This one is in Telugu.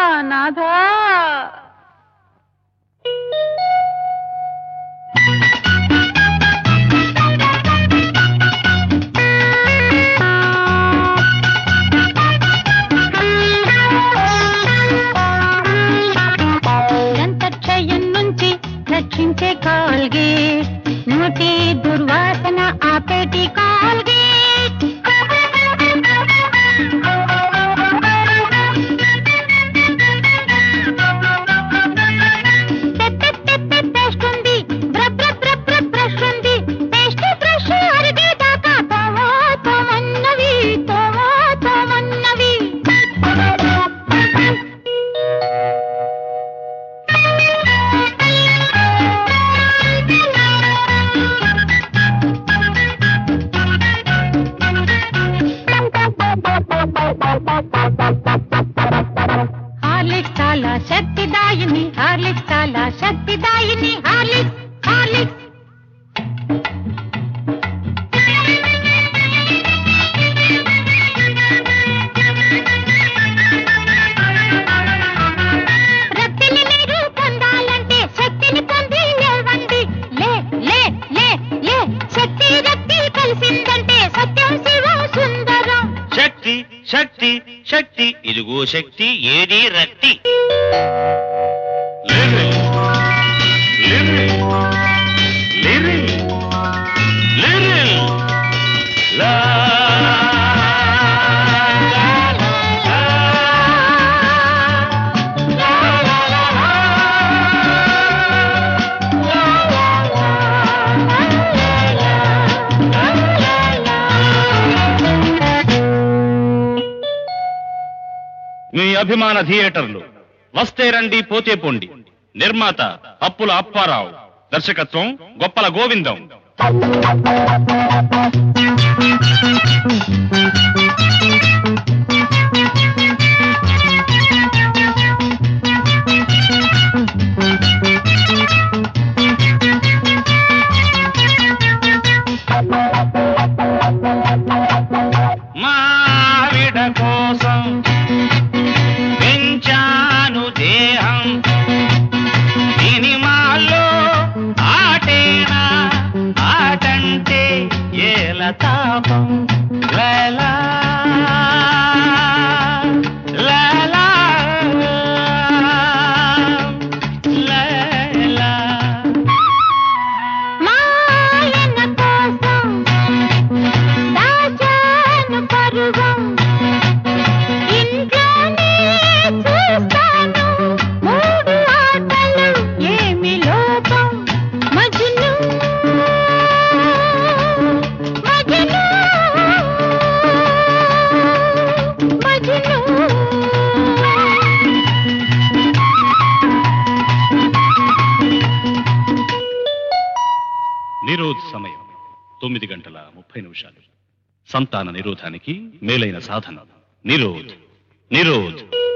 నాథా దంతక్షయం నుంచి రక్షించే కాల్గేట్, నోటి దుర్వాసన ఆపేటి కాల్గేట్. పేస్ట్ ఉంది, బ్రష్ ఉంది, పేస్ట్ బ్రష్ అరిగేదాకా తోమన్నవి తోమన్నవి. హార్లిక్స్ చాలా శక్తిదాయిని, హార్లిక్స్ చాలా శక్తిదాయిని, హార్లిక్స్ హార్లిక్స్. రక్తిని మీరు పొందాలంటే శక్తిని పొంది లేవండి. లే లే లే లే, శక్తి రక్తి కలిసిందంటే సత్యం శివం సుందరం. శక్తి శక్తి శక్తి, ఇదిగో శక్తి, ఏది రక్తి. మీ అభిమాన థియేటర్లు వస్తే రండి పోతే పోండి. నిర్మాత అప్పుల అప్పారావు, దర్శకత్వం గొప్పల గోవిందం. మావిడ కోసం పెంచాను దేహం, సినిమాల్లో ఆటేనా ఆటంటే ఏల తాపం. లలా లలా లలా. మాయన కోసం దాచాను పరువం, ఇంట్లోనే చూస్తాను మూడు ఆటలు, ఏమి లోపం. మజ్ను మజ్ను మజ్ను. నిరోధ్ సమయం 9:30. సంతాన నిరోధానికి మేలైన సాధన నిరోధ్. నిరోధ్.